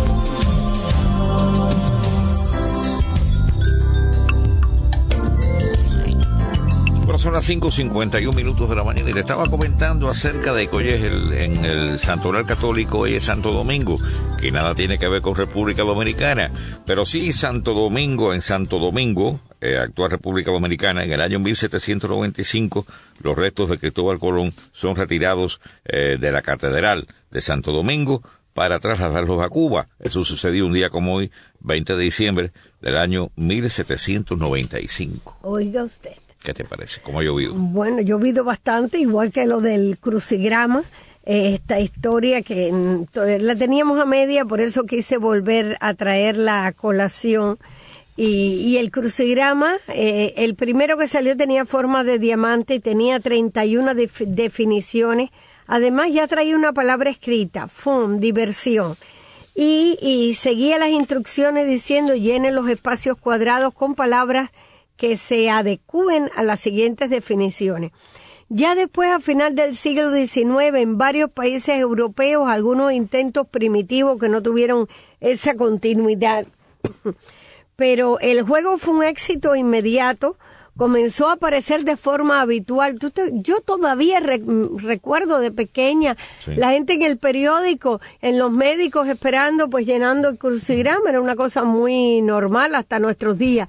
Son las 5:51 de la mañana y le estaba comentando acerca de que hoy es en el Santoral Católico, hoy es Santo Domingo, que nada tiene que ver con República Dominicana, pero sí Santo Domingo, actual República Dominicana, en el año 1795, los restos de Cristóbal Colón son retirados de la Catedral de Santo Domingo para trasladarlos a Cuba. Eso sucedió un día como hoy, 20 de diciembre del año 1795.
Oiga usted.
¿Qué te parece? ¿Cómo ha llovido?
Bueno, llovido bastante, igual que lo del crucigrama, esta historia que la teníamos a media, por eso quise volver a traerla a colación. Y el crucigrama, el primero que salió tenía forma de diamante y tenía 31 definiciones. Además ya traía una palabra escrita, fun, diversión. Y seguía las instrucciones diciendo llene los espacios cuadrados con palabras que se adecúen a las siguientes definiciones. Ya después, a final del siglo XIX, en varios países europeos, algunos intentos primitivos que no tuvieron esa continuidad. Pero el juego fue un éxito inmediato, comenzó a aparecer de forma habitual. Yo todavía recuerdo de pequeña, sí, la gente en el periódico, en los médicos esperando, pues llenando el crucigrama, era una cosa muy normal hasta nuestros días.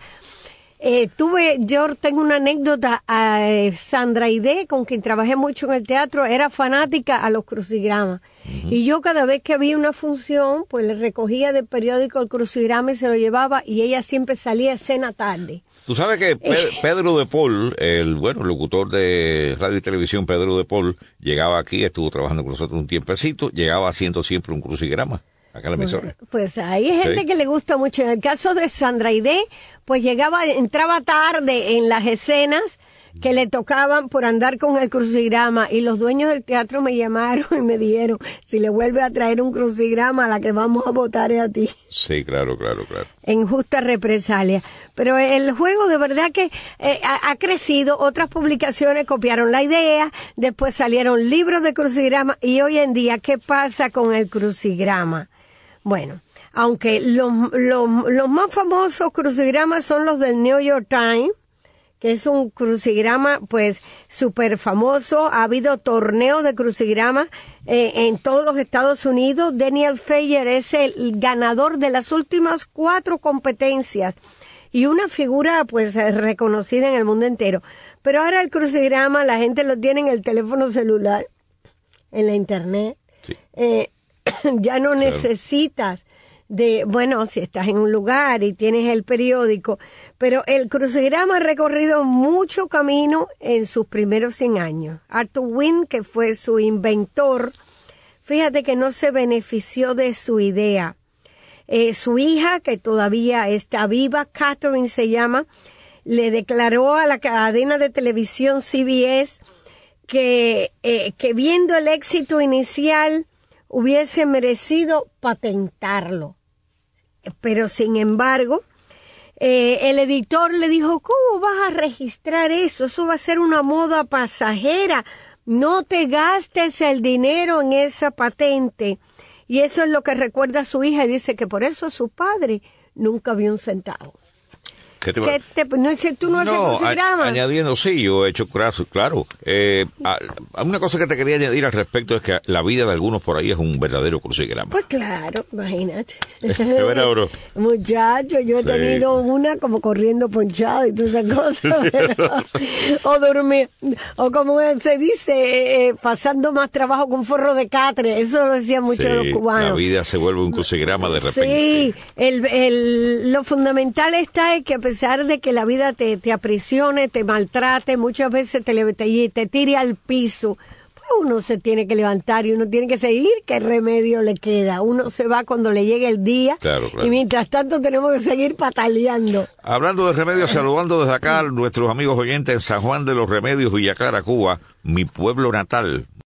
Yo tengo una anécdota, Sandra Aide, con quien trabajé mucho en el teatro, era fanática a los crucigramas. Uh-huh. Y yo cada vez que había una función, pues le recogía del periódico el crucigrama y se lo llevaba, y ella siempre salía a escena tarde.
Tú sabes que Pedro de Paul, el locutor de radio y televisión Pedro de Paul, llegaba aquí, estuvo trabajando con nosotros un tiempecito, llegaba haciendo siempre un crucigrama. Acá en la emisora.
Pues hay gente, sí, que le gusta mucho. En el caso de Sandra Aide, pues entraba tarde en las escenas, que le tocaban por andar con el crucigrama, y los dueños del teatro me llamaron y me dijeron, si le vuelve a traer un crucigrama, la que vamos a votar es a ti.
Sí, claro.
En justa represalia. Pero el juego de verdad que ha crecido, otras publicaciones copiaron la idea, después salieron libros de crucigrama, y hoy en día, ¿qué pasa con el crucigrama? Bueno, aunque los más famosos crucigramas son los del New York Times, que es un crucigrama pues súper famoso. Ha habido torneos de crucigrama en todos los Estados Unidos. Daniel Feyer es el ganador de las últimas 4 competencias y una figura pues reconocida en el mundo entero. Pero ahora el crucigrama la gente lo tiene en el teléfono celular, en la internet.
Sí.
Ya no necesitas si estás en un lugar y tienes el periódico, pero el crucigrama ha recorrido mucho camino en sus primeros 100 años. Arthur Wynne, que fue su inventor, fíjate que no se benefició de su idea. Su hija, que todavía está viva, Catherine se llama, le declaró a la cadena de televisión CBS que viendo el éxito inicial hubiese merecido patentarlo. Pero sin embargo, el editor le dijo, ¿cómo vas a registrar eso? Eso va a ser una moda pasajera. No te gastes el dinero en esa patente. Y eso es lo que recuerda a su hija, y dice que por eso su padre nunca vio un centavo. ¿Tú no haces crucigrama?
Añadiendo, sí, yo he hecho claro. Una cosa que te quería añadir al respecto es que la vida de algunos por ahí es un verdadero crucigrama.
Pues claro, imagínate.
¿De verdad, bro?
Muchacho, yo he tenido una como corriendo ponchado y todas esas cosas. O dormir, o como se dice, pasando más trabajo con forro de catre. Eso lo decían muchos los cubanos.
La vida se vuelve un crucigrama de repente.
Sí, lo fundamental está es que a pesar de que la vida te aprisione, te maltrate, muchas veces te tire al piso, pues uno se tiene que levantar y uno tiene que seguir. ¿Qué remedio le queda? Uno se va cuando le llegue el día.
Claro.
Y mientras tanto tenemos que seguir pataleando.
Hablando de remedios, saludando desde acá a nuestros amigos oyentes en San Juan de los Remedios, Villa Clara, Cuba, mi pueblo natal.